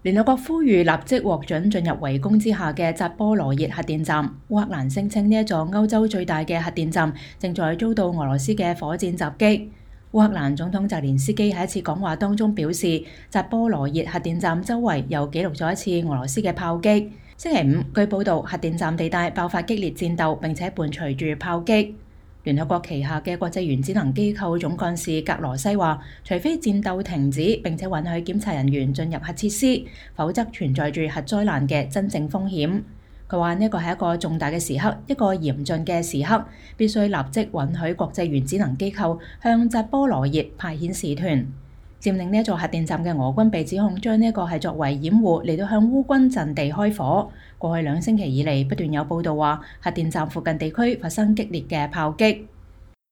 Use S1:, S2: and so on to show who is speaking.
S1: 聯合國呼籲立即獲准進入圍攻之下嘅扎波羅熱核電站。烏克蘭聲稱呢一座歐洲最大嘅核電站正在遭到俄羅斯嘅火箭襲擊。烏克蘭總統澤連斯基喺一次講話當中表示，扎波羅熱核電站周圍又記錄咗一次俄羅斯嘅炮擊。星期五，據報道核電站地帶爆發激烈戰鬥，並且伴隨住炮擊。聯合國旗下嘅國際原子能機構總幹事格羅西話，除非戰鬥停止並且允許檢查人員進入核設施，否則存在住核災難嘅真正風險。佢話呢個係一個重大嘅時刻，一個嚴峻嘅時刻，必須立即允許國際原子能機構向扎波羅熱派遣使團。佔領呢一座核電站嘅俄軍被指控將呢一個係作為掩護嚟到向烏軍陣地開火。過去2星期以嚟，不斷有報道話核電站附近地區發生激烈嘅炮擊。